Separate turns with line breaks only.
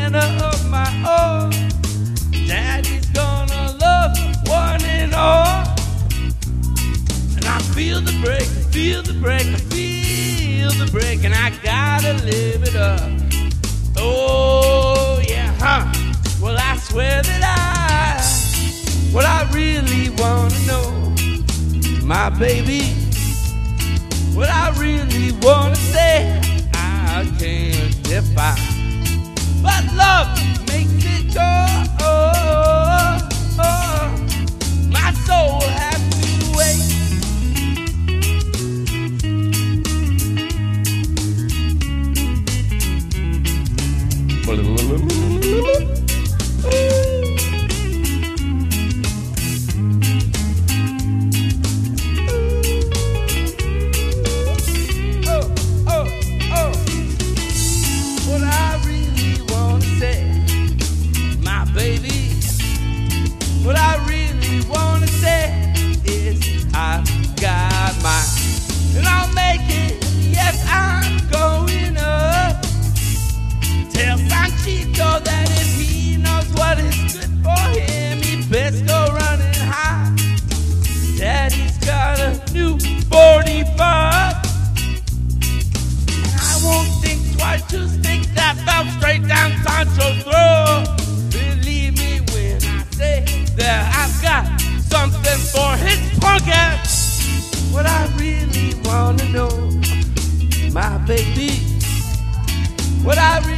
Santa of my own. Daddy's gonna love one and all. And I feel the break, feel the break, I feel the break, and I gotta live it up. Oh yeah, huh? Well, I swear that what I really wanna know, my baby, what I really wanna say, I can't define. But love makes it go. My soul has to wait. What I really wanna say, my baby, what I really wanna say is I've got mine, and I'll make it. Yes, I'm going up. Tell Sanchito that if he knows what is good for him, he best go running high. Daddy's got a new 45. I won't think twice to stick that valve straight down Sancho's throat. Believe me when I say that I've got something for his punk ass. What I really wanna know, my baby, what I really